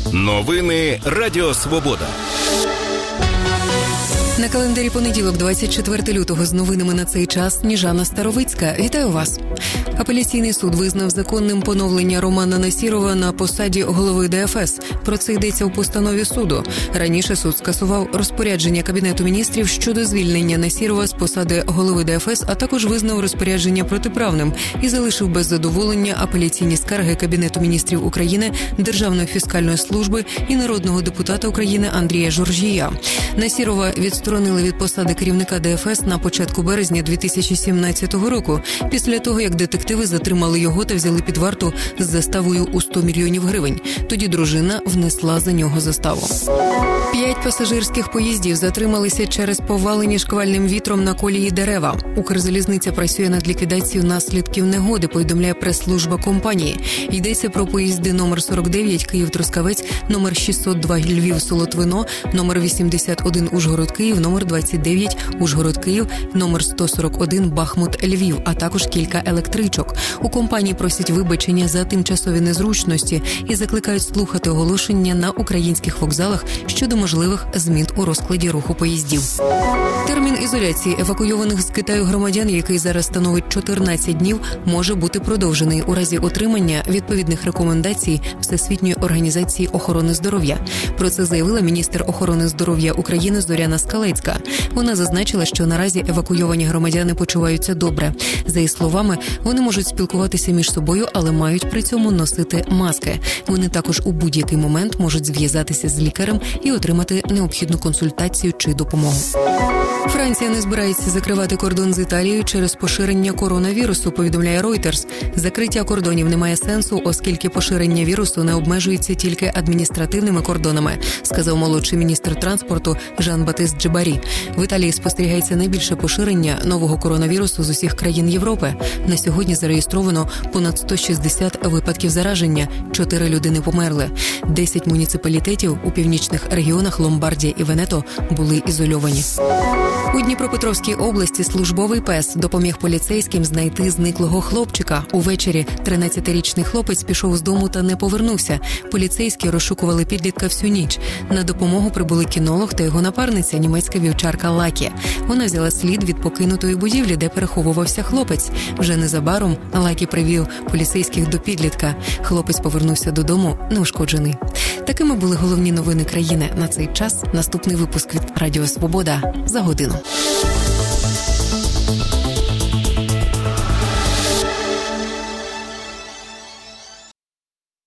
Новини Радіо Свобода. На календарі понеділок, 24 лютого, з новинами на цей час Сніжана Старовицька. Вітаю вас. Апеляційний суд визнав законним поновлення Романа Насірова на посаді голови ДФС. Про це йдеться у постанові суду. Раніше суд скасував розпорядження Кабінету міністрів щодо звільнення Насірова з посади голови ДФС, а також визнав розпорядження протиправним і залишив без задоволення апеляційні скарги Кабінету міністрів України, Державної фіскальної служби і народного депутата України Андрія Жоржія. Насірова відсторонили від посади керівника ДФС на початку березня 2017 року, після того, як детективи затримали його та взяли під варту з заставою у 100 мільйонів гривень. Тоді дружина внесла за нього заставу. 5 пасажирських поїздів затрималися через повалені шквальним вітром на колії дерева. Укрзалізниця працює над ліквідацією наслідків негоди, повідомляє прес-служба компанії. Йдеться про поїзди номер 49 Київ-Трускавець, номер 602 Львів-Солотвино, номер 81 Ужгород-Київ, номер 29 Ужгород-Київ, номер 141 Бахмут-Львів, а також кілька електричок. У компанії просять вибачення за тимчасові незручності і закликають слухати оголошення на українських вокзалах щодо можливих змін у розкладі руху поїздів. Термін ізоляції евакуйованих з Китаю громадян, який зараз становить 14 днів, може бути продовжений у разі отримання відповідних рекомендацій Всесвітньої організації охорони здоров'я. Про це заявила міністр охорони здоров'я України Зоряна Скалецька. Вона зазначила, що наразі евакуйовані громадяни почуваються добре. За її словами, вони можуть спілкуватися між собою, але мають при цьому носити маски. Вони також у будь-який момент можуть зв'язатися з лікарем і отримати необхідну консультацію чи допомогу. Франція не збирається закривати кордон з Італією через поширення коронавірусу, повідомляє Reuters. Закриття кордонів не має сенсу, оскільки поширення вірусу не обмежується тільки адміністративними кордонами, сказав молодший міністр транспорту Жан-Батист Джебарі. В Італії спостерігається найбільше поширення нового коронавірусу з усіх країн Європи. На сьогодні зареєстровано понад 160 випадків зараження, 4 людини померли. 10 муніципалітетів у північних регіонах Ломбардія і Венето були ізольовані. У Дніпропетровській області службовий пес допоміг поліцейським знайти зниклого хлопчика. Увечері 13-річний хлопець пішов з дому та не повернувся. Поліцейські розшукували підлітка всю ніч. На допомогу прибули кінолог та його напарниця, німецька вівчарка Лакі. Вона взяла слід від покинутої будівлі, де переховувався хлопець. Вже незабаром Лакі привів поліцейських до підлітка. Хлопець повернувся додому неушкоджений. Такими були головні новини країни на цей час. Наступний випуск від Радіо Свобода за годину.